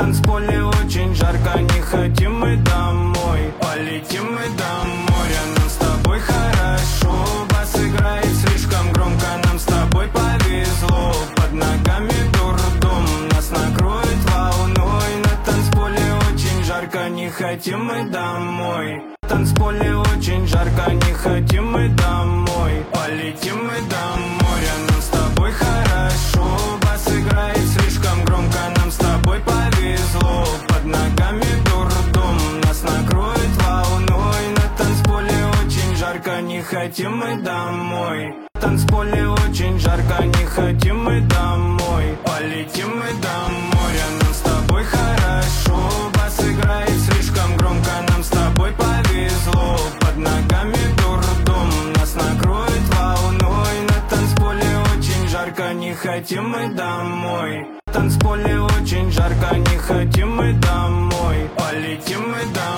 танцполе очень жарко, не хотим мы домой. Полетим мы до моря, нам с тобой хорошо. Бас играет слишком громко, нам с тобой повезло. Под ногами дурдом, нас накроет волной. На танцполе очень жарко, не хотим мы домой. На танцполе очень жарко, не хотим мы домой. Полетим мы до моря, нам с тобой хорошо. Бас играет слишком громко, нам с тобой повезло. Под ногами дурдом, нас накроет волной. На танцполе очень жарко, не хотим мы домой. На танцполе очень жарко, не хотим мы домой. Полетим мы до моря, нам с тобой хорошо. Бас играет слишком громко, нам с тобой повезло. Под ногами дурдом, нас накроет волной. На танцполе очень жарко, не хотим мы домой. На танцполе очень жарко, не хотим мы домой. Полетим мы до